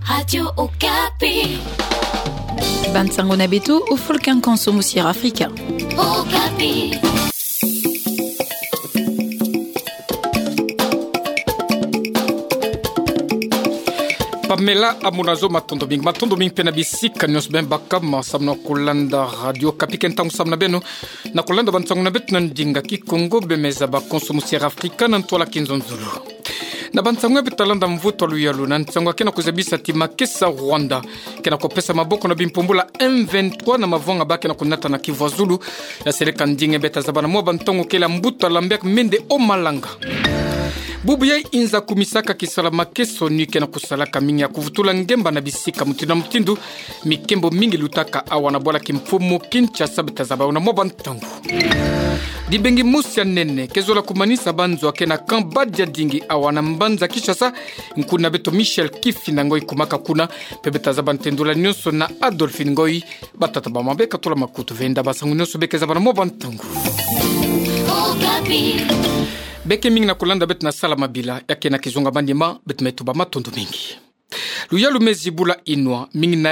Radio Okapi. Bansango na betu ufolkan konsumu sir Afrika. Okapi. Pamela amunazo matondo bing pena bisika nyos ben bakama samno kulanda radio kapiken tang samna beno na kulanda bansango na bet nan dinga ki Kongo bemeza ba konsumu sir Afrika nan tola kinzonzulu na bansango betalanda mvuto luyalu na nsango kena kuzabisa tima kesa Rwanda kena kopesa maboko na bimpumbula M23 na mavonga bake na kunata na Kivu Zulu ya seleka ndinge beta zabana mo bantongo kela mbuto lambek mende o malanga bubu yai inza kumisaka kisala makeso nike na kusalaka mingi ya kuvutula ngemba na bisika mutina mutindu mikembo mingi lutaka awana bola kimfumu Kinshasa betazaba una mobantangu dibengi musia nene kezola kumanisa banzo akena kambadia dingi awana mbanza Kinshasa nkuna beto Michel Kifi na ngoi kumaka kuna pebetazaba ntendula nyonso na Adolphine Ngoi batataba mabeka tola makutu venda basangu nyonso bekezaba na mobantangu Okapi. Beke mingi na kulanda bet na salama bila yake na kizunga bandima bet metuba matondo mingi. Luyalu mezibula inwa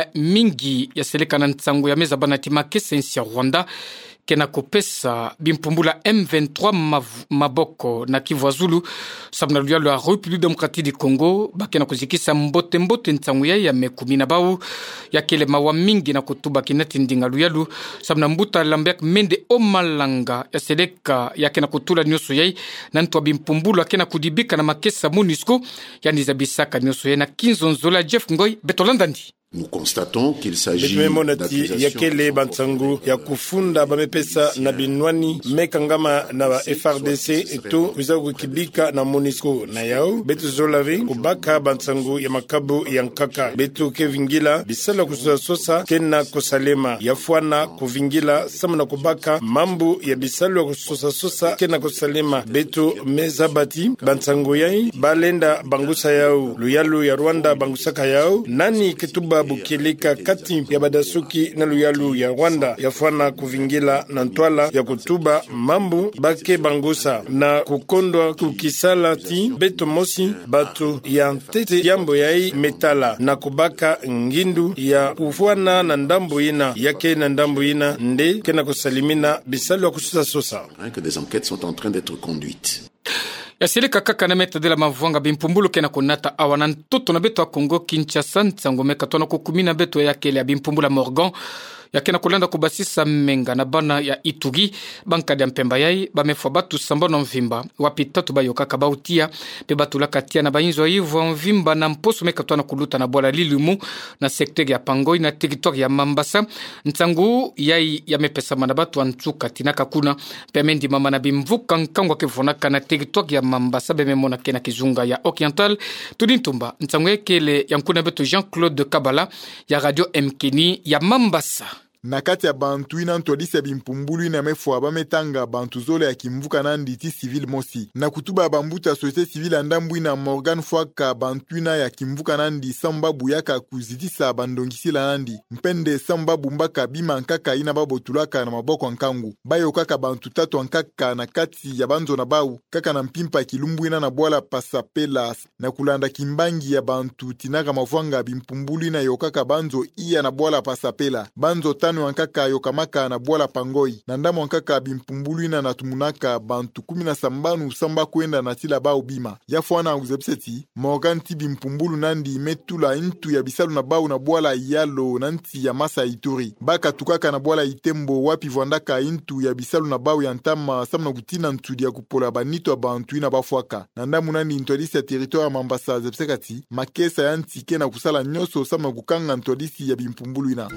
mingi ya seleka na nsango ya meza banati makesensi ya Rwanda kena kopesa bimpumbula M23 maboko na Kivu Zulu sabna luyalu ya République démocratique du Congo bakena kuzikisa mbote nsango ya mekumina bau ya kele mawa mingi na kutuba kinati ndinga luyalu sabna mbuta lambek mende o malanga ya seleka ya kena kutula nyoso yai na ntwa bimpumbula kena kudibika na makesa MONUSCO ya nizabisaka nyoso yai na kinzonzola Jeff Ngoi betolandandi. Nous constatons qu'il s'agit d'accusations yakele bansangu ya kufunda bamepesa na binwani mekangama na ba FRDC eto kuzaku kibika na MONUSCO na yao betu zolavi kubaka bansangu ya makabu ya nkaka betu kevingila bisala kusosa kena kosalema yafuana kuvingila samana kubaka mambu ya bisalo kusosa kena kosalema betu mezabati bansangu yai balenda bangusa yao luyalu ya Rwanda bangusaka yao nani ketuba bukeleka kati ya badasuki na luyalu ya Rwanda yafana kuvingila na ntwala ya kutuba mambu bake bangusa na kukondwa kukisala ti beto mosi batu ya ntete yambo yai metala na kubaka ngindu ya kufuana na ndambo ina yake na ndambo ina nde kena kusalimina bisalo ya kususa sosa que des enquêtes sont en train d'être conduites. Ya seleka kaka na meta de la mavwanga bimpumbulu kena kunata awana ntoto na beto wa Kongo Kinshasa nsango meka tona kukumina beto ya kele ya bimpumbula Morgan ya kena kulanda kubasisa menga na bana ya Itugi banka ya mpemba yai bamefwa batu samba na mvimba wapi tatu bayoka kabautia pe batu la katia na bainzo yivu mvimba na mposo meka tona kuluta na bola lilumu na sekte ya Pangoi na territoire ya Mambasa nsangu yai ya mepesa mana batu antsuka tinaka kuna pe mendi mama na bimvuka nkangwa kevonaka na territoire ya Mambasa bememona kena kizunga ya Oriental tudintumba nsangu ekele yankuna beto Jean-Claude Kabala ya Radio Mkini ya Mambasa. Na kati ya bantu ina ntolisa bimpumbulu ina mefwa bametanga bantu zole ya kimvuka na nditi civil mosi. Na kutuba bambuta societe civile andambu ina Morgan Fwaka bantu ina ya kimvuka nandi sambabu yaka kuzitisa bandongisila nandi. Mpende sambabu mbaka bima nkaka ina babo tulaka na maboko nkangu. Bayo kaka bantu tatu nkaka na kati ya banzo na bau. Kaka na mpimpa kilumbu ina na boala pasapela. Na kulanda kimbangi ya bantu tinaka mafwanga bimpumbulu ina yokaka banzo iya na boala pasapela. Banzo tanu wankaka yokamaka na boala Pangoi. Na ndamu wankaka bimpumbulu ina natumunaka bantu 17 samba kwenda na tila bao bima. Yafuana uzepseti, Morgan ti bimpumbulu nandi metula intu ya bisalu na bao na boala Yalo nanti ya Masa Ituri. Baka tukaka na boala Itembo wapi vwandaka intu ya bisalu na bao ya ntama samna kutina ntudi ya kupola banito ya bantu ina bafuaka. Na ndamu nandi intolisi ya territoire ya Mambasa zepsekati, makesa ya ntike na kusala nyoso samna kukanga ntolisi ya bimpumbulu ina.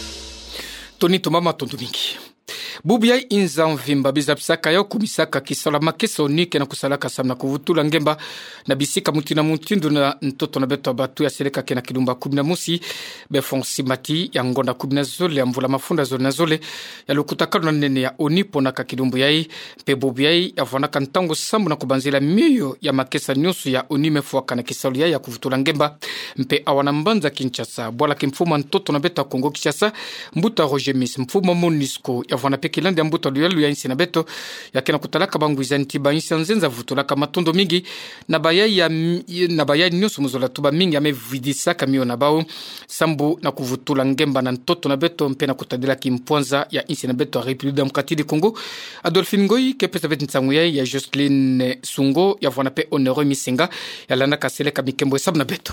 Toni tomama tonto mingi. Bubia inza mvimba bizapsaka yo kumisaka kisala makeso nike na kusalaka samna kuvutula ngemba na bisika mutina mutindu na ntoto na beto batu ya seleka kena kilumba 10 musi befonsi mati ya ngonda 10 zole ya mvula mafunda zole na zole ya lukutakalo na nene ya onipo na kakilumbu yai pe bubia ya vonaka ntango sambu na kubanzila miyo ya makesa nyusu ya onime fuaka na kisalu ya kuvutula ngemba mpe awana mbanza Kinshasa bwala kimfuma ntoto na beto Kongo Kinshasa mbuta Roger Miss mfuma MONUSCO ya vona pekilandi ambuto luyelu ya insi na beto yakena kutalaka banguiza ntiba insi nzenza vutulaka matondo mingi na bayai nyusu muzola tuba mingi amevidisa kamio na bao sambu na kuvutula ngemba na ntoto na beto mpena kutadila kimponza ya insi na beto a République démocratique du Congo. Adolphine Ngoy kepesa beti nsangu ya Jocelyne Sungo ya vwana pe Honore Misenga ya lana kaseleka mikembo sabu na beto.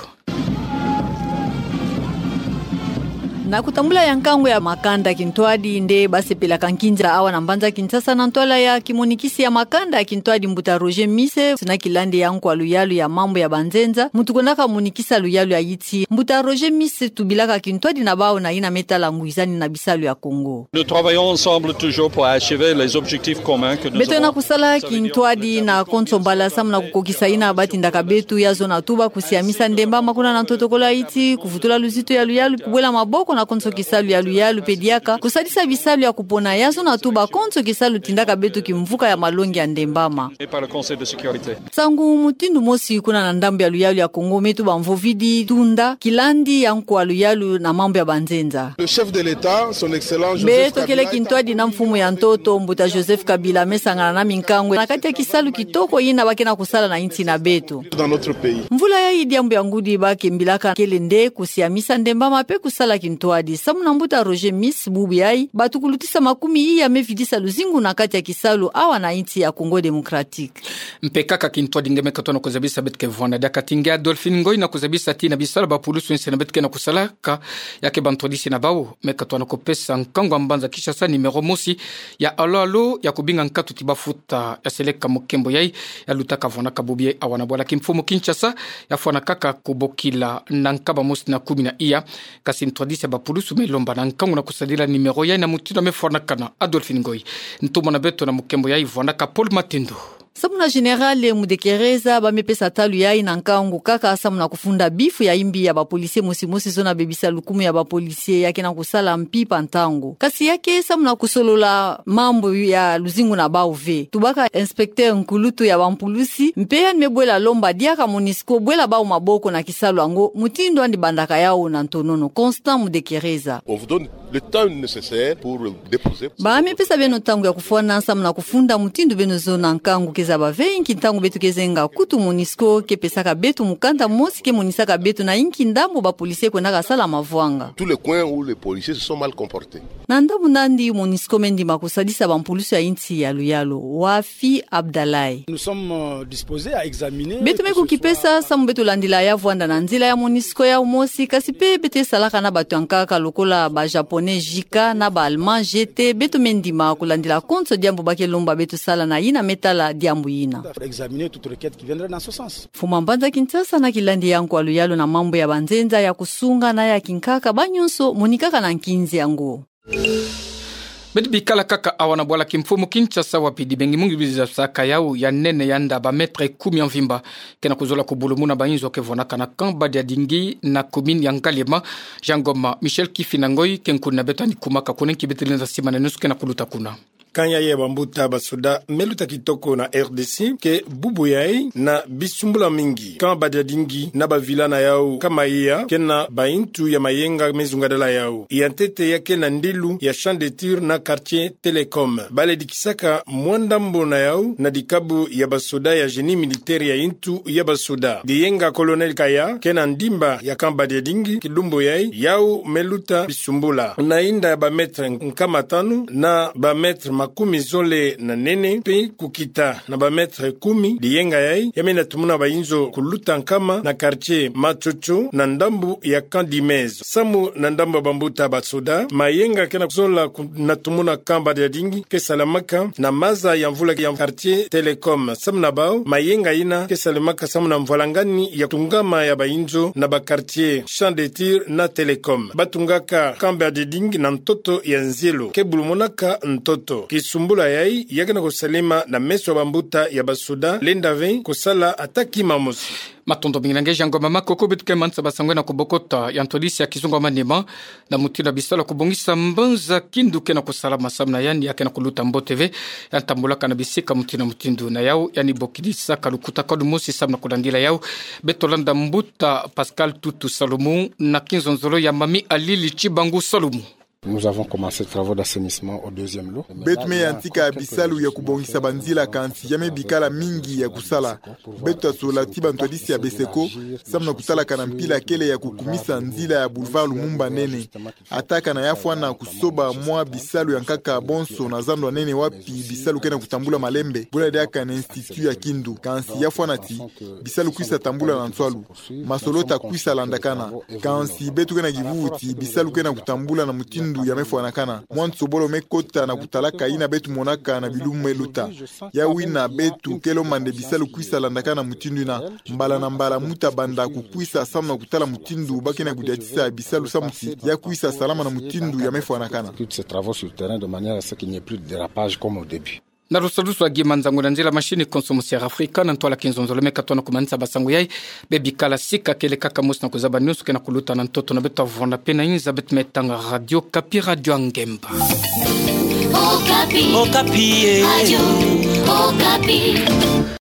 Na kutambula ya nkangu ya makanda kintwadi nde basi pela kankinja awa na mbanza Kinshasa na ntola ya kimonikisi ya makanda kintwadi mbuta Roger Mise sina kilandi ya nkwa luyalu ya mambo ya banzenza mutukondaka munikisa luyalu ya yiti mbuta Roger Mise tubilaka kintwadi na bao na ina metala nguizani na bisalu ya Congo. Nous travaillons ensemble toujours pour achever les objectifs communs que nous beto na kusala kintwadi na konsombala samu na kukokisa ina abati ndaka betu ya zona tuba kusiamisa ndemba makuna na ntotokola yiti kufutula luzito ya luyalu kubwela maboko na konso kisalu ya luyalu pediaka kusadisa bisalu ya kupona yazo na tuba konso kisalu tindaka betu kimvuka ya malongi ya ndembama et par le Conseil de sécurité. Sangu mutindu mosi kuna na ndambu ya luyalu ya Kongo metu bamvovidi tunda kilandi ya nkwa luyalu na mambo ya banzenza. Le chef de l'État, son excellence Joseph beto Kabila, kele kintwadi na mfumu ya ntoto mbuta Joseph Kabila mesangana na minkangwe na kati ya kisalu kitoko yina bakena kusala na inti na betu dans notre pays. mvula ya idiambu ya ngudi bakembilaka kele nde kusiamisa ndembama pe kusala kintwadi samu na mbuta Roger Miss bubu yai batukulutisa makumi hii ya mevidisa luzingu na kati ya kisalu awa na inti ya Congo Democratique. Mpekaka kintwadi ngeme katona kuzabisa betke vwana daka tinga Adolphine Ngoy na kuzabisa tina bisala bapulusu insi na betke na kusalaka yake bantodisi na bao mekatona kopesa nkango mbanza Kinshasa numero mosi ya alo ya kubinga nkatu tibafuta ya seleka mokembo yai ya lutaka vwana kabubie awana bola kimfumu Kinshasa ya fwana kaka kubokila na nkaba mosi na 10 na iya kasi ntodisi bapulusu melomba na nkango na kusadila numero yai na mutino mefwana kana Adolphine Ngoy ntumo na beto na mokembo yai vwana ka Paul Matindo. Samu na generale mudekereza bamepesa talu yai na nkangu kaka samu na kufunda bifu ya imbi ya bapolisie mosi zona bebisa lukumu ya bapolisie yake na kusala mpipa ntangu. Kasi yake samu na kusolola mambo ya luzingu na bauve. Tubaka inspecteur nkulutu ya bampulusi mpeya nimebwela lomba diaka Monisco bwela bau maboko na kisalu ango mutindo andi bandaka yao na ntonono Constant mudekereza. On vous donne le temps nécessaire pour déposer. Bamepesa beno tangu ya kufuana samu na kufunda mutindo beno zona nkangu keza bavenki ntangu betu kezenga kutu Monisco kepesaka betu mukanda mosi ke monisaka betu na inki ndambo bapolisie kwenaka sala mavwanga. Tous les coins où les policiers se sont mal comportés. Na ndambu nandi Monisco mendi makusadisa bampulusi ya inti ya luyalo Wafi Abdalai. Nous sommes disposés à examiner betu meku kipesa samu betu landila ya vwanda na nzila ya Monisco ya umosi kasi pe bete salaka na batu yankaka lokola ba japonais Jika na ba allemand GT betu mendi makulandila konso diambo bakelomba betu sala na ina metala diambo yina. Examiner toute requête qui viendrait dans ce sens. Fuma mbanza Kinshasa na kilandi yangu aluyalo na mambo ya banzenza ya kusunga na ya kinkaka banyonso monikaka na nkinzi yango. Bedi bikala kaka awana bola kimfumu Kinshasa wapidi bengi mungi biza saka yao ya nene yanda ba metre 10 ya mvimba kena kuzola kubulumuna bayinzo kevona kana kamba dia dingi na commune ya Ngalema Jangoma Michel Kifina Ngoy kenkuna betani kumaka kunenki betelenza simana nusu kena kuluta kuna. Kanya ye bambuta basoda meluta kitoko na RDC ke bubu yai na bisumbula mingi kama badadingi na bavila na yao kama iya kena baintu ya mayenga mezungadala yao yantete ya kena ndilu ya champ de tir na quartier Telecom bale dikisaka mwandambo na yao na dikabu ya basoda ya genie militaire ya intu ya basoda diyenga colonel Kaya kena ndimba ya kama badadingi kidumbo yai yao meluta bisumbula na inda ya bametre nkama tanu na bametre makumi zole na nene pe kukita na bametre 10 diyenga yai yamena tumuna bayinzo kuluta nkama na quartier Machocho na ndambu ya Kandimez samu na ndambu bambuta basoda mayenga kena kuzola na tumuna kamba ya dingi ke salamaka na maza ya mvula ya quartier Telecom samu na bao mayenga ina ke salamaka samu na mvalangani ya tungama ya bayinzo na ba quartier Champ de Tir na Telecom batungaka kamba ya dingi na ntoto ya nzelo ke bulumonaka ntoto kisumbula yai yakena kusalima na meso bambuta ya basoda lendave kusala ataki mamosi. Matondo bingange Jangoma makoko betke mansa basangwe na kubokota yantolisi ya kizungu manema na mutila bisala kubongisa mbanza kinduke na kusalama samna yani yake na kuluta Mbo TV yantambulaka na bisika mutina mutindu na yao yani bokidisa kalukuta kadu mosi samna kulandila yao betolanda mbuta Pascal Tutu Salomu na kinzonzolo ya Mami Alili Chibangu Salomu. Nous avons commencé les travaux d'assainissement au deuxième lot. Betu me yantika bisalu ya kubongisa banzila kansi yame bikala mingi ya kusala. Betu asola tiba ntwadisi ya beseko samna kutala kana mpila kele ya kukumisa nzila ya boulevard Lumumba nene. Ataka na yafwa na kusoba mwa bisalu yankaka bonso na zandwa nene wapi bisalu kena kutambula malembe. Bula deaka na institut ya Kindu. Kansi yafwa na ti bisalu kuisa tambula na nswalu. Masolota kuisa landakana. Kansi betu kena givuti bisalu kena kutambula na mutindu ya mefwa nakana. Mwanso bolo mekota na kutalaka ina betu monaka na bilumu eluta. Ya wina betu kelo mande bisalu kuisa landakana mutindu na mbala muta banda kukuisa samna kutala mutindu baki na kudiatisa bisalu samuti ya kuisa salama na mutindu ya mefwa nakana. Tous ces travaux sur le terrain de manière à ce qu'il n'y ait plus de dérapage comme au début. Na rusadusu agi manzangu na njila mashini konsomusi ya Afrika na ntuala kinzonzole meka tuana kumanisa basangu yai bebi kala sika kele kaka musi na kuzaba nyusu kena kuluta na ntoto na betu avona pena inza betu metanga radio kapi radio angemba Okapi. Okapi. Radio Okapi.